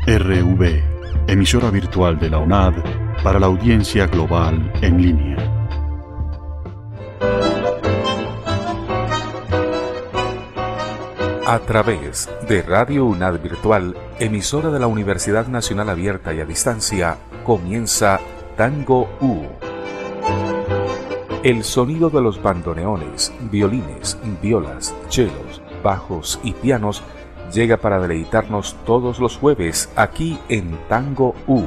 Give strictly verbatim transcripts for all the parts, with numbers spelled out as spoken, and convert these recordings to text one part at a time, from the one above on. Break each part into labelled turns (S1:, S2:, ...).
S1: R V, emisora virtual de la UNAD para la audiencia global en línea.
S2: A través de Radio UNAD Virtual, emisora de la Universidad Nacional Abierta y a Distancia, comienza Tango U. El sonido de los bandoneones, violines, violas, chelos, bajos y pianos llega para deleitarnos todos los jueves aquí en Tango U.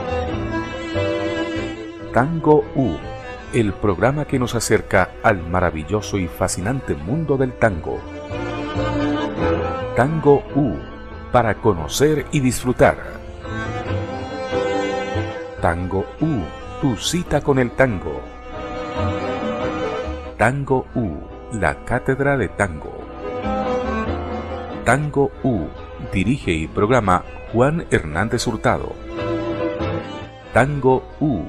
S2: Tango U, el programa que nos acerca al maravilloso y fascinante mundo del tango. Tango U, para conocer y disfrutar. Tango U, tu cita con el tango. Tango U, la cátedra de tango. Tango U, dirige y programa Juan Hernández Hurtado. Tango U.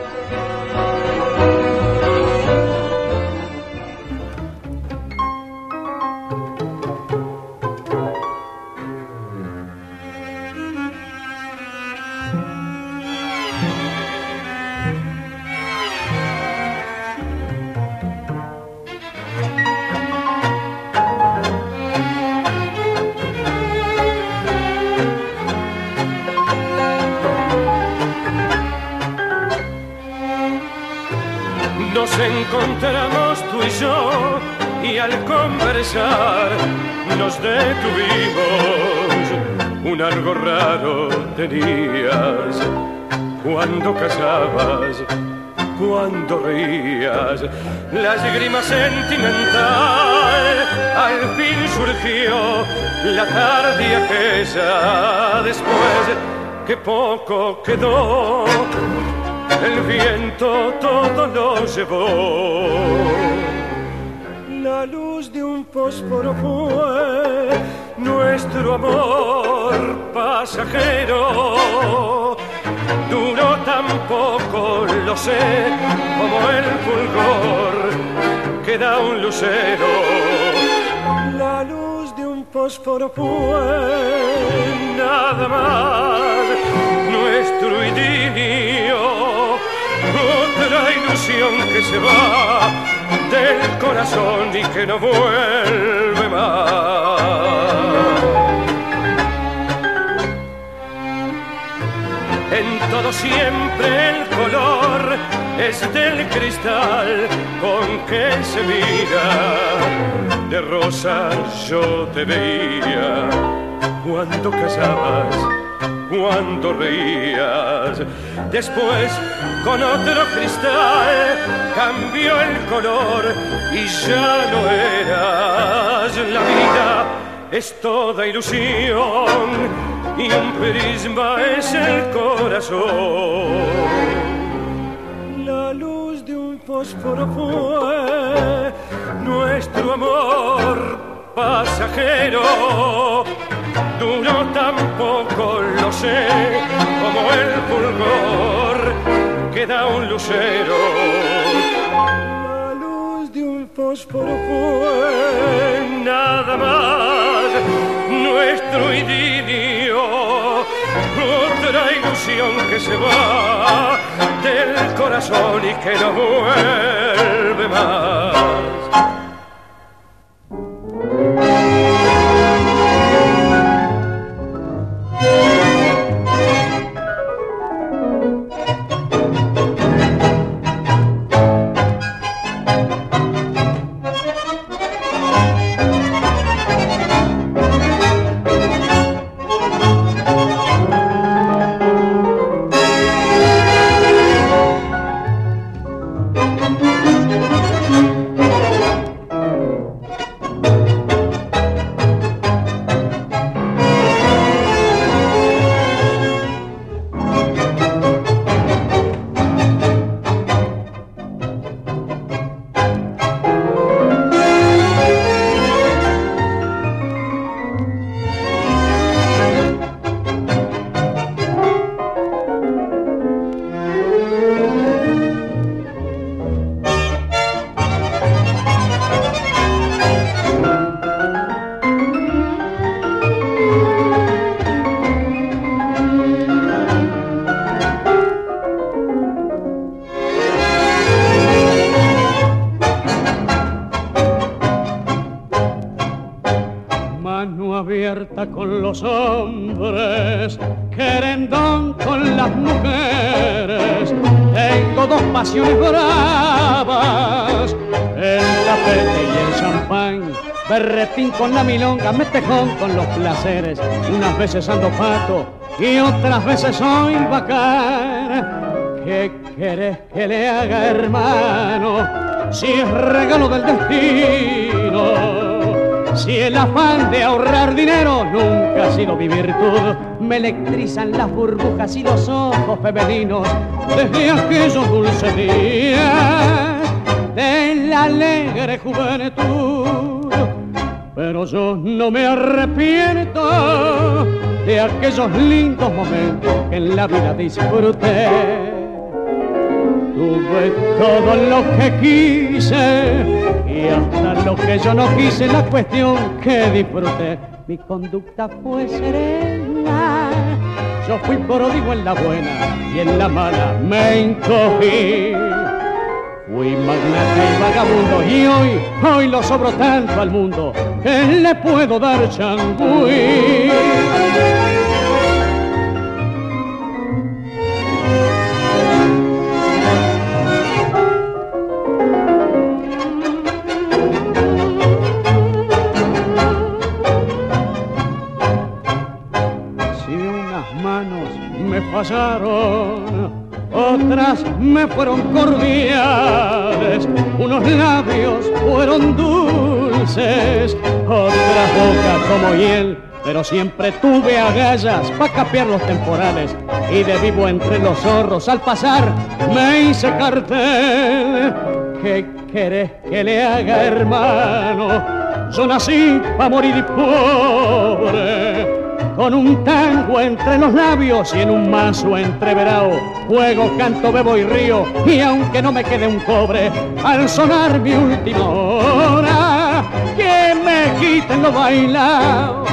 S3: Encontramos tú y yo y al conversar nos detuvimos. Un algo raro tenías cuando casabas, cuando reías. La grima sentimental al fin surgió la tarde aquella, después que poco quedó. El viento todo lo llevó. La luz de un fósforo fue nuestro amor pasajero. Duró tan poco, lo sé, como el fulgor que da un lucero. La luz de un fósforo fue nada más nuestro idilio. Otra ilusión que se va del corazón y que no vuelve más. En todo siempre el color es del cristal con que se mira. De rosa yo te veía cuando casabas, cuando reías. Después con otro cristal cambió el color y ya no eras. La vida es toda ilusión y un prisma es el corazón. La luz de un fósforo fue nuestro amor pasajero. Duró tan poco, lo sé, como el fulgor que da un lucero. La luz de un fósforo fue nada más nuestro idilio. Otra ilusión que se va del corazón y que no vuelve más. mano abierta con los hombres, querendón con las mujeres. Tengo dos pasiones bravas, el tapete y el champán. Berretín con la milonga, metejón con los placeres. Unas veces ando pato y otras veces soy bacán. ¿Qué querés que le haga, hermano? Si es regalo del destino, si el afán de ahorrar dinero nunca ha sido mi virtud. Me electrizan las burbujas y los ojos femeninos desde aquellos dulces días de la alegre juventud. Pero yo no me arrepiento de aquellos lindos momentos que en la vida disfruté. Tuve todo lo que quise y hasta lo que yo no quise, la cuestión que disfruté. Mi conducta fue serena, yo fui pródigo en la buena y en la mala me encogí. Fui magnate y vagabundo y hoy, hoy lo sobro tanto al mundo que le puedo dar changüí. Me fallaron, otras me fueron cordiales, unos labios fueron dulces, otras bocas como hiel, pero siempre tuve agallas pa' capear los temporales, y de vivo entre los zorros al pasar me hice cartel. ¿Qué querés que le haga, hermano? Yo nací pa' morir pobre, con un tango entre los labios y en un mazo entreverado. Juego, canto, bebo y río, y aunque no me quede un cobre, al sonar mi última hora, que me quiten lo bailado.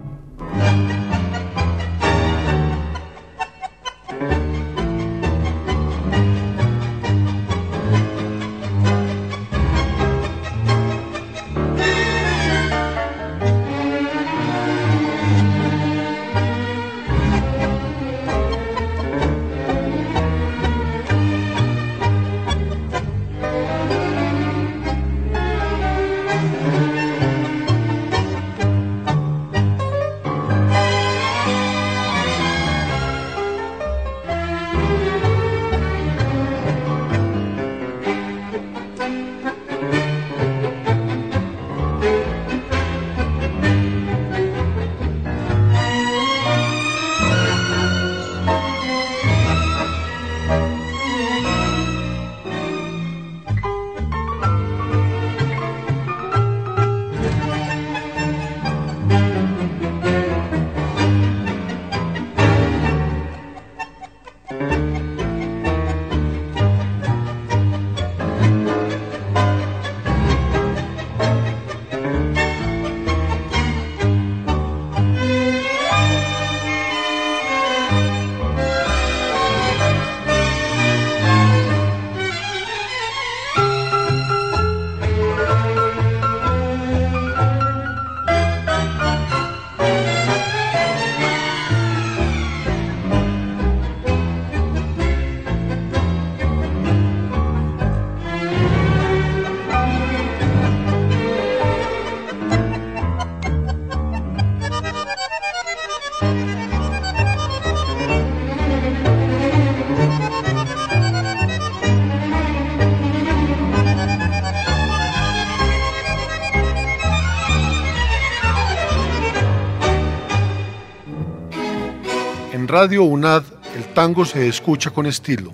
S4: En Radio UNAD, el tango se escucha con estilo.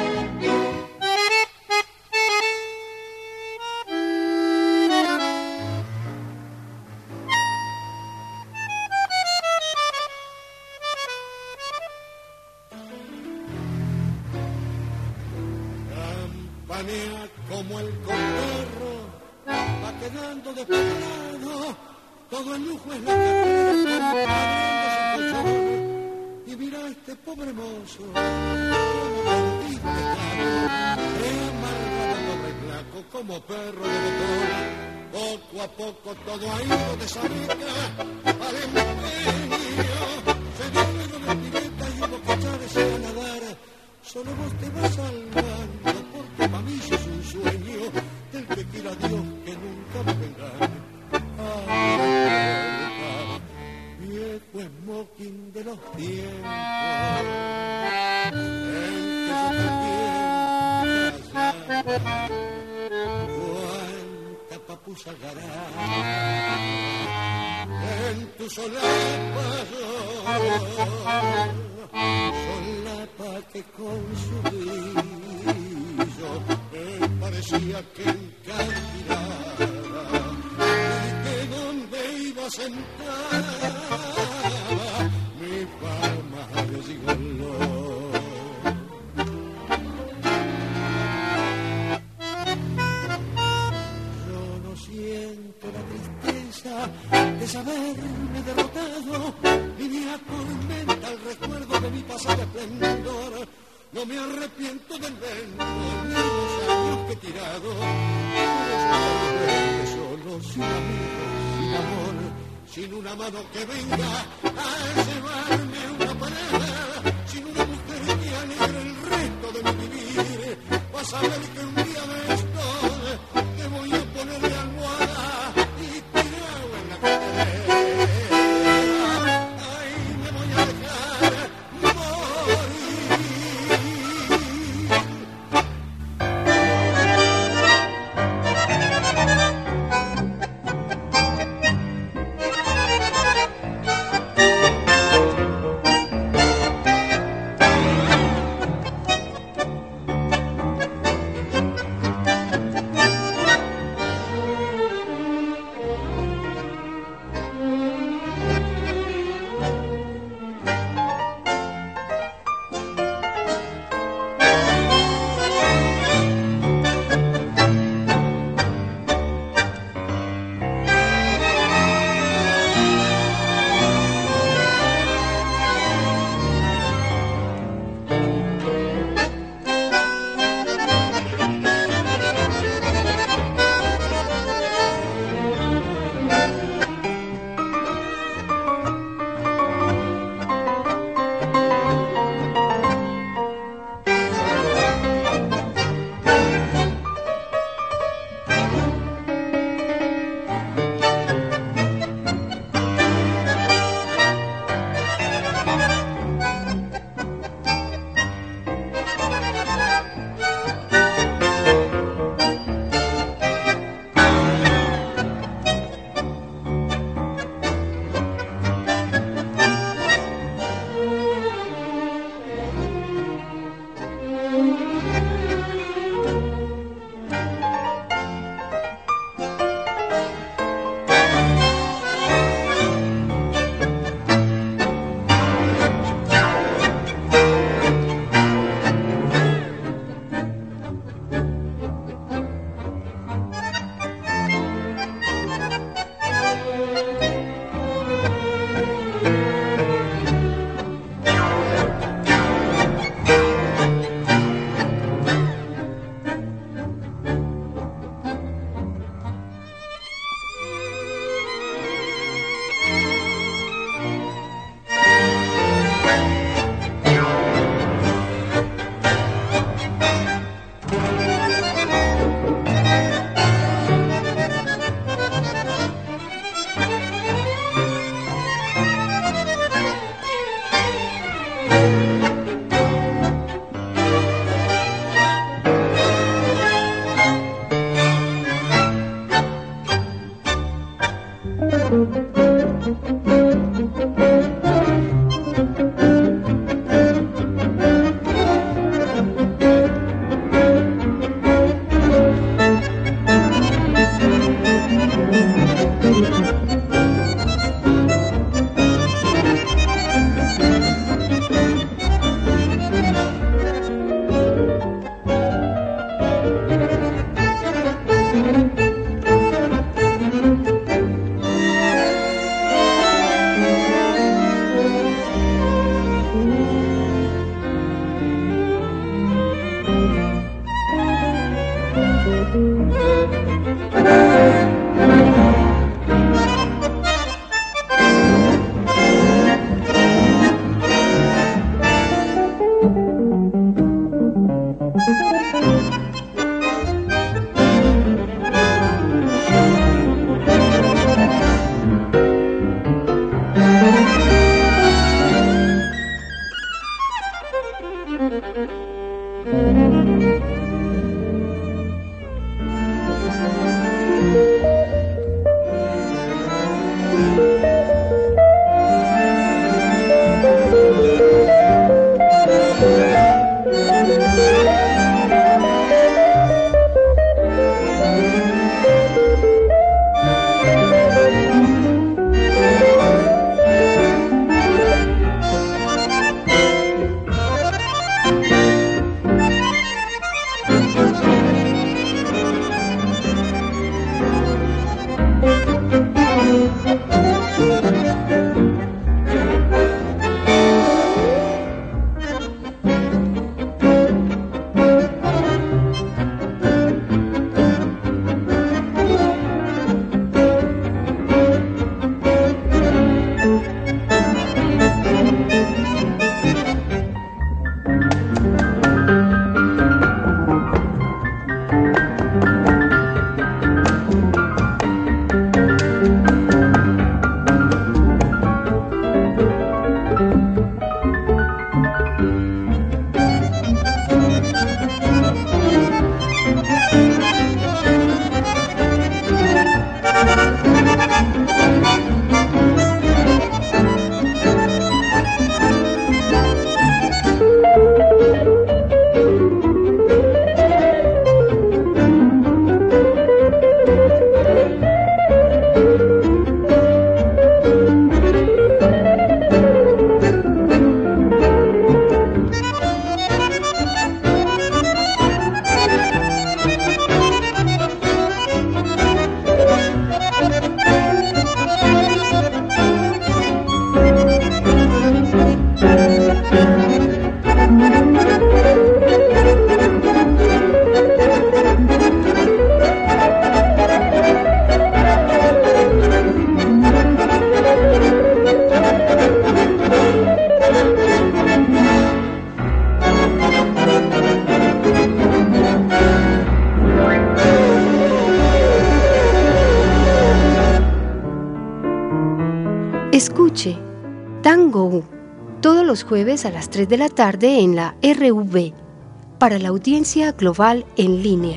S5: Campanea como el cotorro, va quedando despejado, todo el lujo es lo que puede abriendo su colchón. Y mira este pobre mozo, como perdiste caro, reamargado doble claco, como perro de botón. Poco a poco todo ha ido de esa vida, smoking de los tiempos en que yo también callaba. Cuánta papusa hará en tu solapa, solapa que con su brillo me parecía que encandilaba, y que donde iba sentada mi palma de gigoló. Yo no siento la tristeza de saberme derrotado, ni me atormenta el recuerdo de mi pasado esplendor. No me arrepiento del vento ni de los años que he tirado, pero solo sin amigos, sin amor, sin una mano que venga a llevarme una palabra, sin una mujer que alegre el resto de mi vivir. Vas a ver que un día de estos te voy a poner de almohada y tirado en la cadera. Ahí me voy a dejar morir.
S6: Tango U, todos los jueves a las tres de la tarde en la R V, para la audiencia global en línea.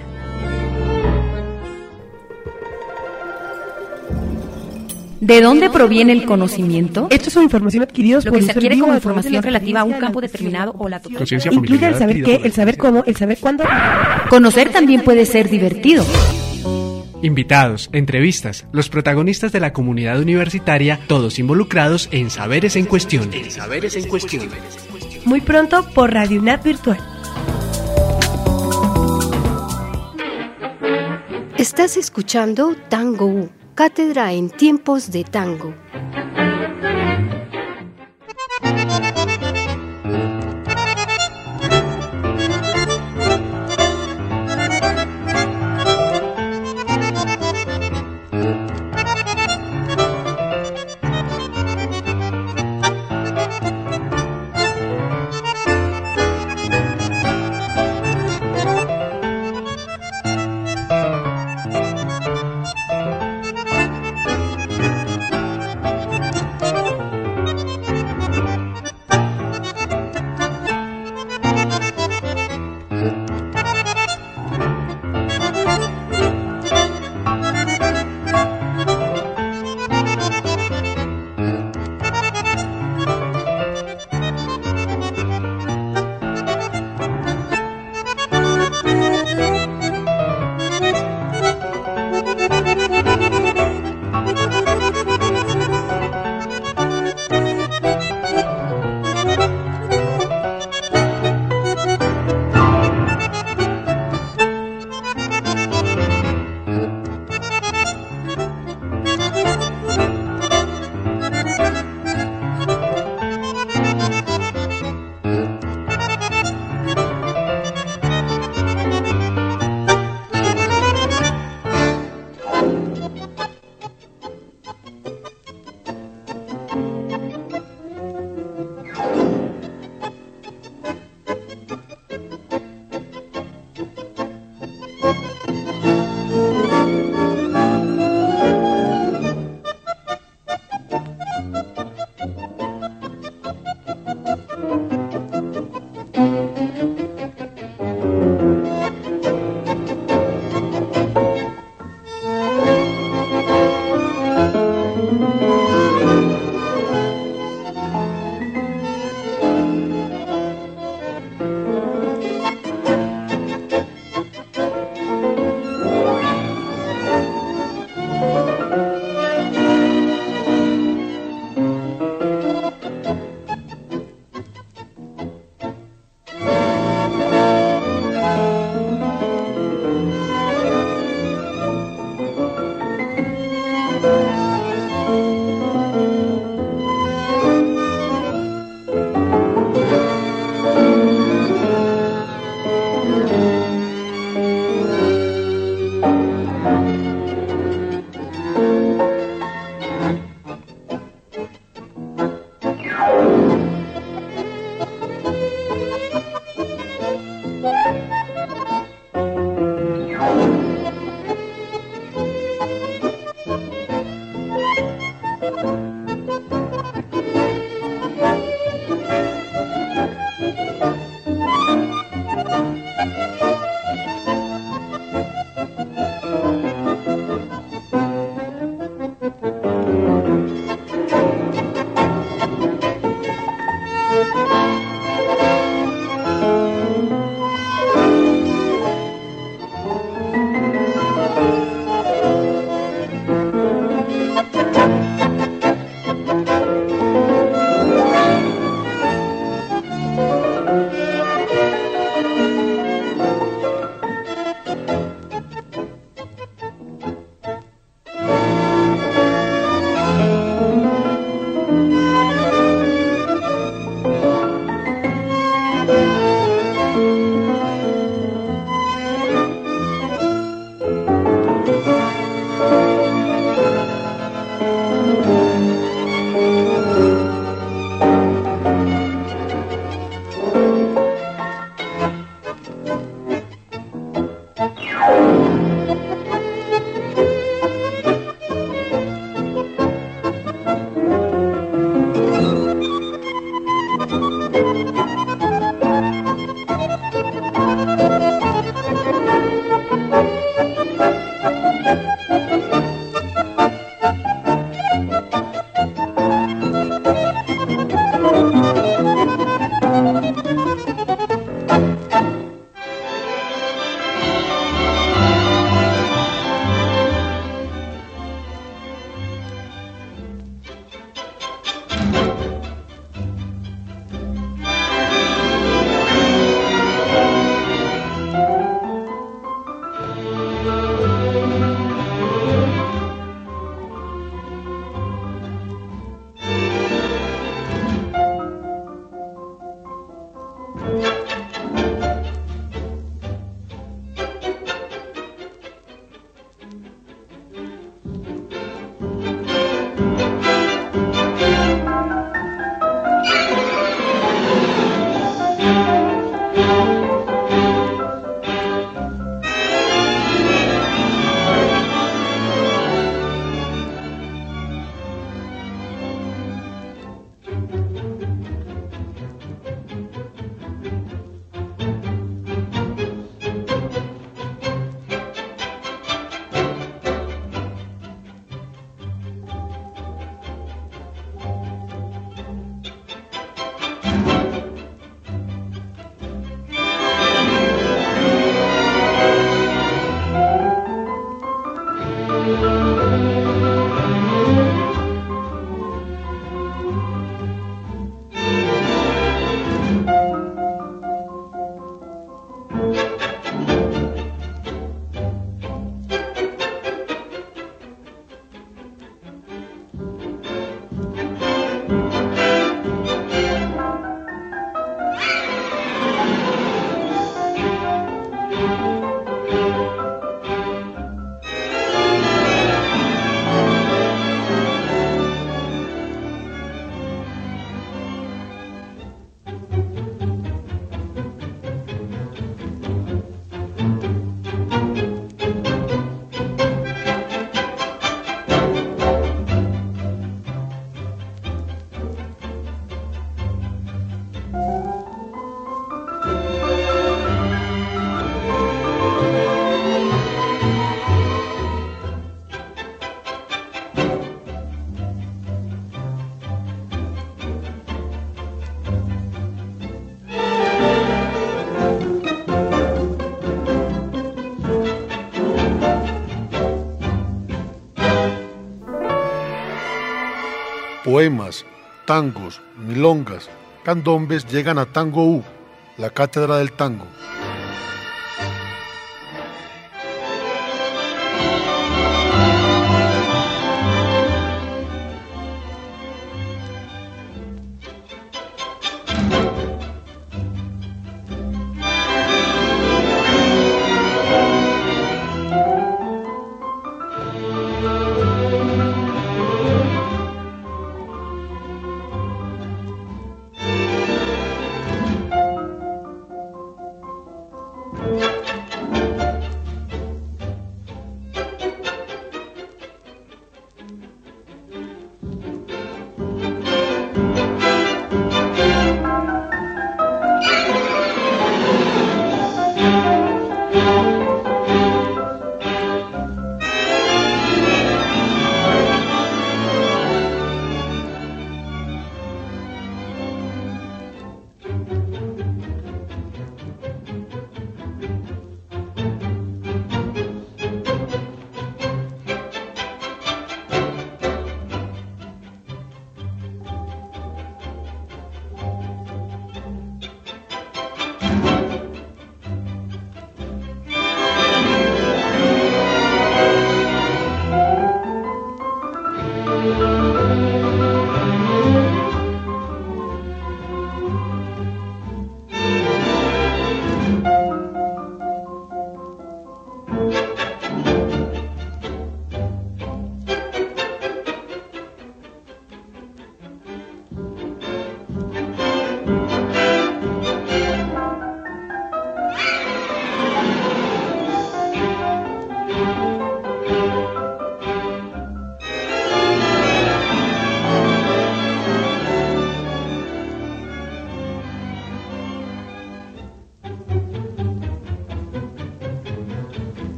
S7: ¿De dónde proviene el conocimiento?
S8: Estos son información adquiridos
S7: Lo
S8: por
S7: que se
S8: el
S7: adquiere
S8: vivo
S7: como
S8: a través de
S7: información
S8: la
S7: relativa a un
S8: experiencia,
S7: campo
S8: la
S7: determinado o la
S8: conciencia, incluye el saber qué, el saber cómo, el saber cuándo.
S7: Conocer también puede ser divertido.
S9: Invitados, entrevistas, los protagonistas de la comunidad universitaria, todos involucrados en Saberes en Cuestión. En Saberes en Cuestión.
S8: Muy pronto por Radio UNAD Virtual.
S6: Estás escuchando Tango U, cátedra en tiempos de tango.
S4: poemas, tangos, milongas, candombes llegan a Tango U, la cátedra del tango.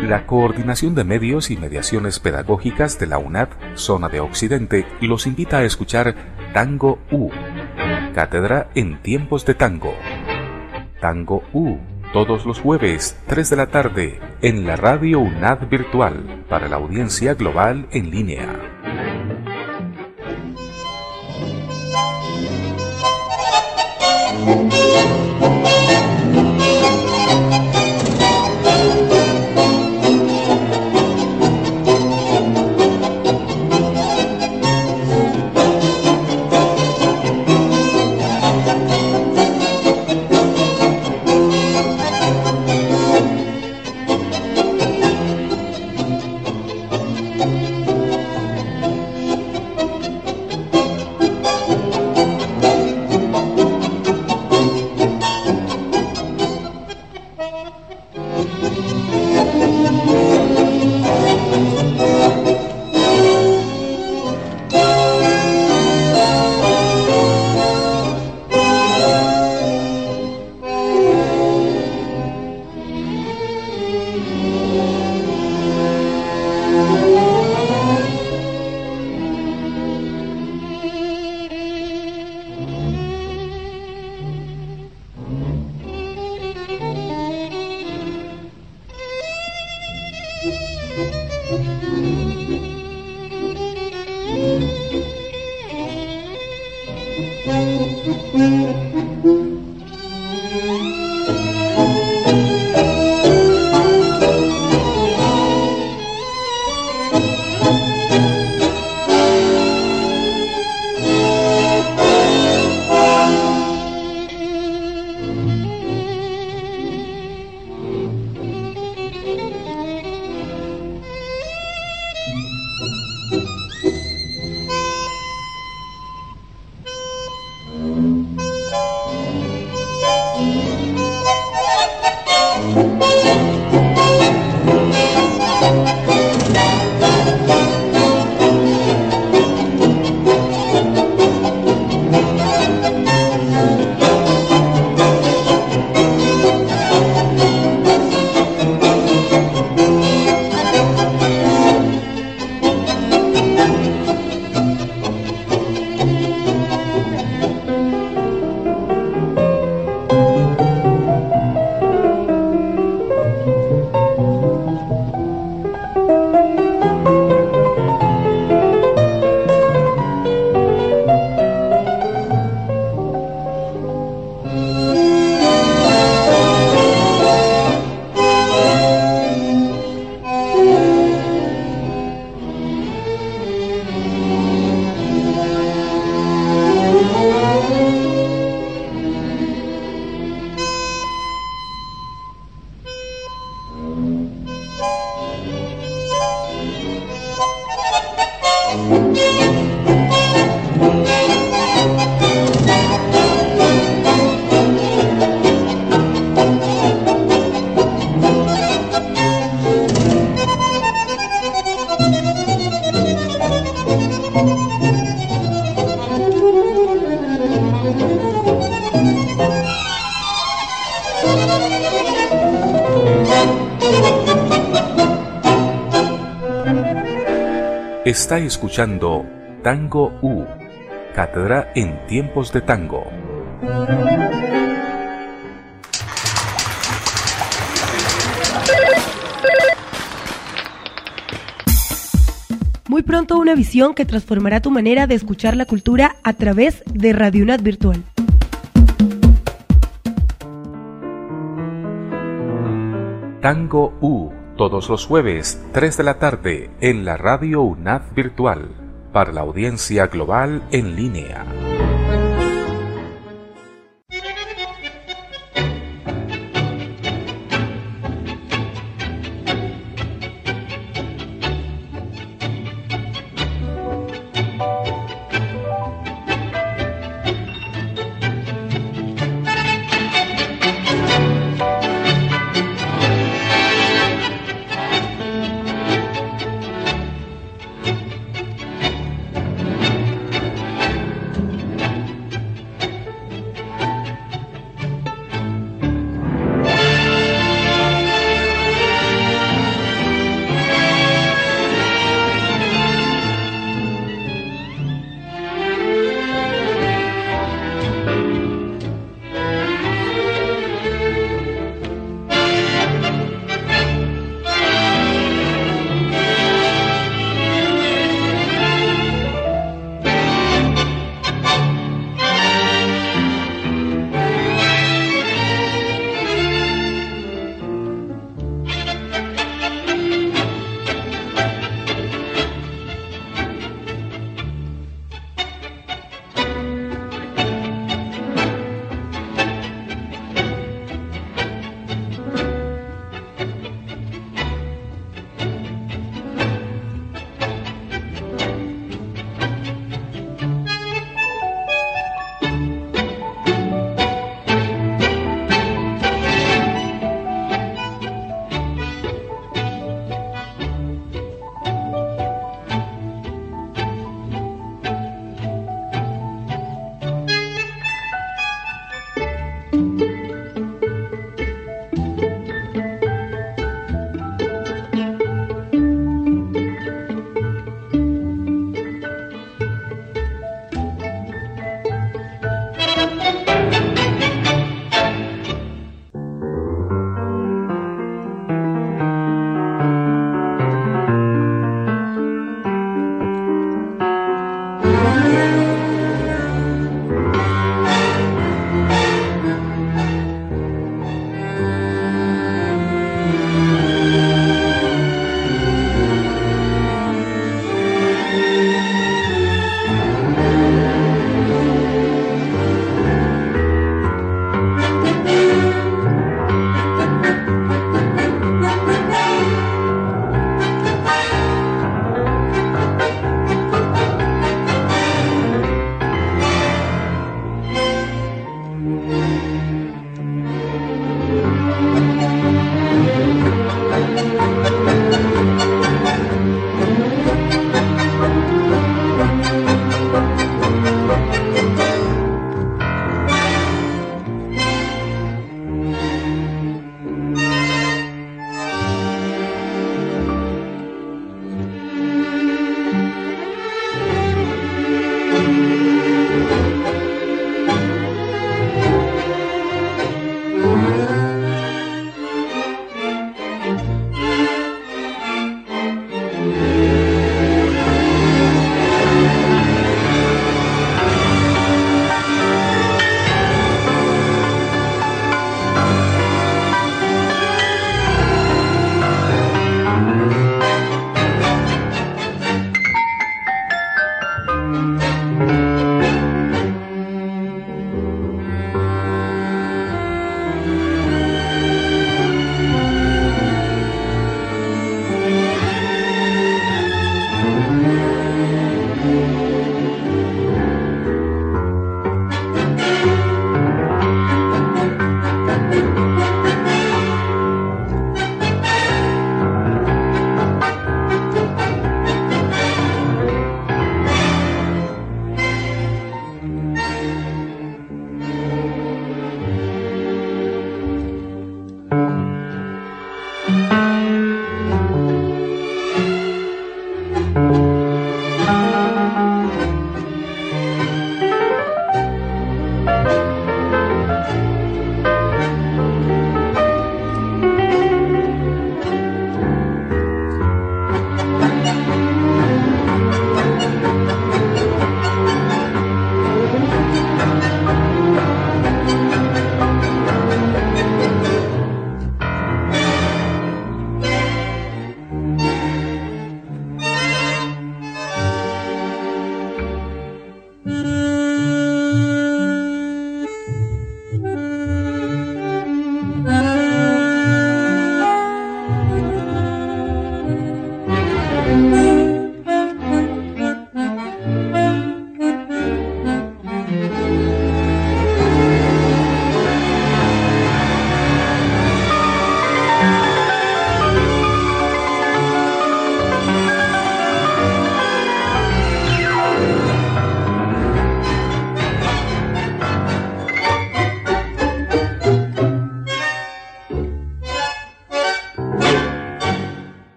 S2: La Coordinación de Medios y Mediaciones Pedagógicas de la UNAD, Zona de Occidente, los invita a escuchar Tango U, Cátedra en Tiempos de Tango. Tango U, todos los jueves, tres de la tarde, en la radio UNAD Virtual, para la audiencia global en línea. Está escuchando Tango U, Cátedra en Tiempos de Tango.
S8: Muy pronto una visión que transformará tu manera de escuchar la cultura a través de Radio UNAD Virtual.
S2: Tango U, todos los jueves, tres de la tarde, en la radio UNAD Virtual, para la audiencia global en línea.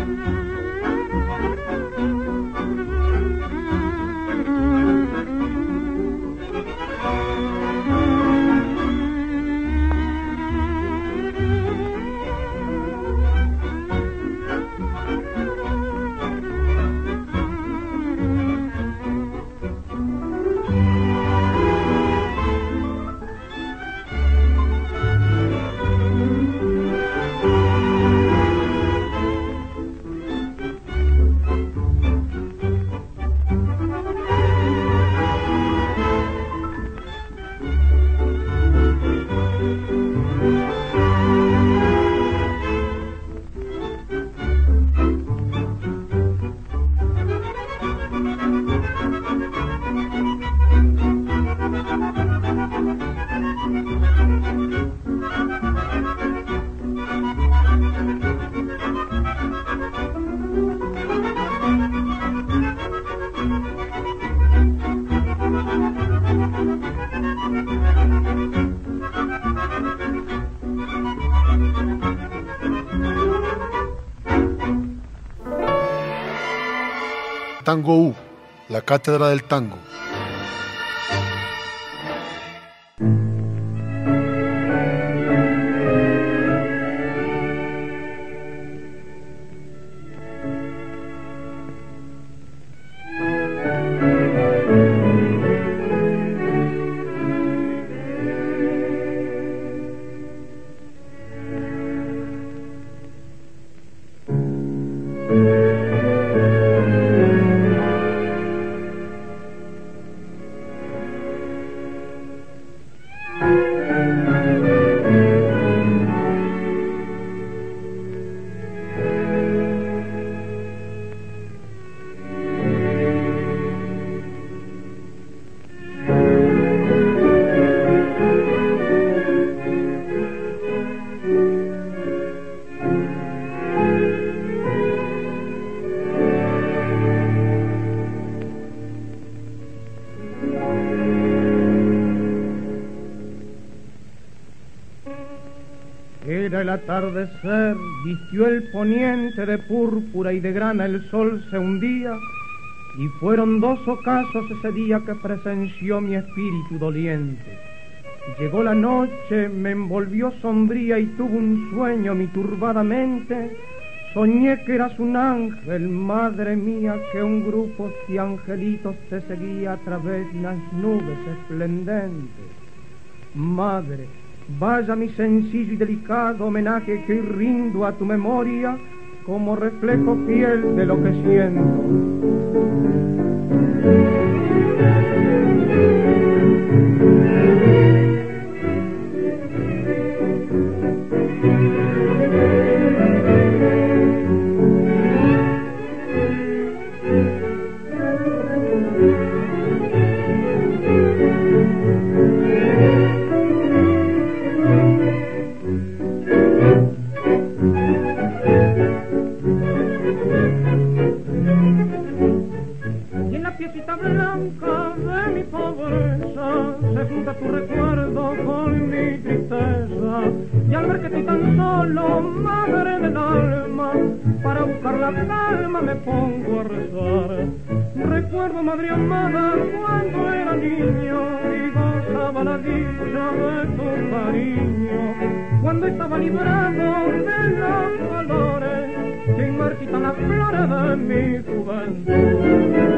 S4: Tango U, la cátedra del tango.
S10: Era el atardecer, vistió el poniente de púrpura y de grana el sol se hundía, y fueron dos ocasos ese día que presenció mi espíritu doliente. Llegó la noche, me envolvió sombría y tuve un sueño mi turbada mente. Soñé que eras un ángel, madre mía, que un grupo de angelitos te seguía a través de las nubes esplendentes. Madre, vaya mi sencillo y delicado homenaje que hoy rindo a tu memoria como reflejo fiel de lo que siento. Blanca de mi pobreza se junta tu recuerdo con mi tristeza, y al ver que estoy tan solo, madre del alma, para buscar la calma me pongo a rezar. Recuerdo, madre amada, cuando era niño y gozaba la dicha de tu cariño, cuando estaba librado de los dolores que marchitan las flores de mi juventud.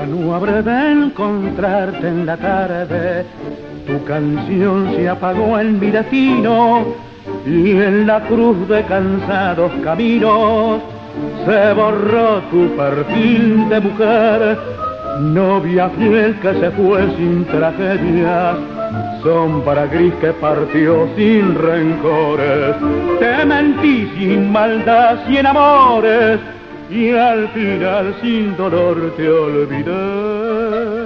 S3: Ya no habré de encontrarte en la tarde, tu canción se apagó en mi destino, y en la cruz de cansados caminos se borró tu perfil de mujer, novia fiel que se fue sin tragedias, sombra gris que partió sin rencores. Te mentí sin maldad y en amores, y al final sin dolor te olvidé.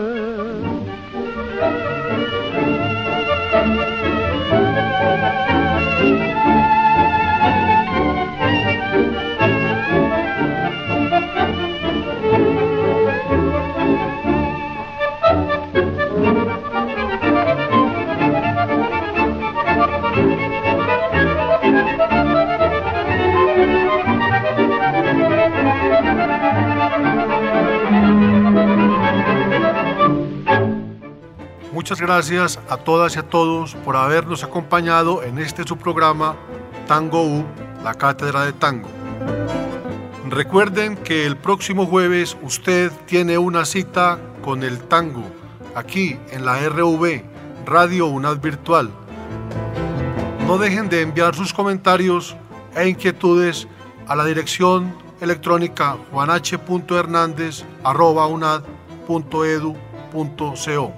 S4: Muchas gracias a todas y a todos por habernos acompañado en este su programa Tango U, la Cátedra de Tango. Recuerden que el próximo jueves usted tiene una cita con el tango aquí en la R V, Radio UNAD Virtual. No dejen de enviar sus comentarios e inquietudes a la dirección electrónica juan h punto hernandez arroba unad punto edu punto co.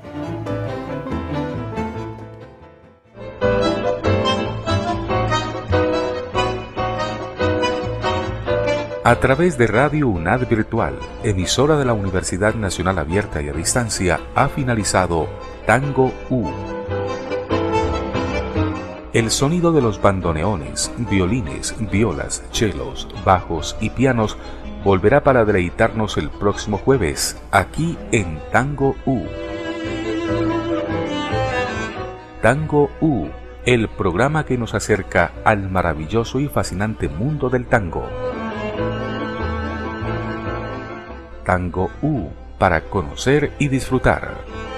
S2: A través de Radio UNAD Virtual, emisora de la Universidad Nacional Abierta y a Distancia, ha finalizado Tango U. El sonido de los bandoneones, violines, violas, chelos, bajos y pianos volverá para deleitarnos el próximo jueves, aquí en Tango U. Tango U, el programa que nos acerca al maravilloso y fascinante mundo del tango. Tango U, para conocer y disfrutar.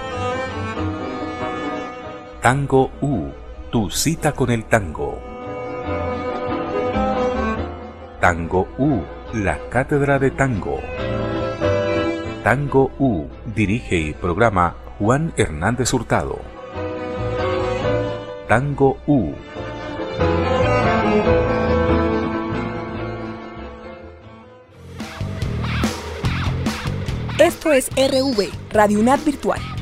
S2: Tango U, tu cita con el tango. Tango U, la Cátedra de Tango. Tango U, dirige y programa Juan Hernández Hurtado. Tango U.
S11: Esto es R V, Radio UNAD Virtual.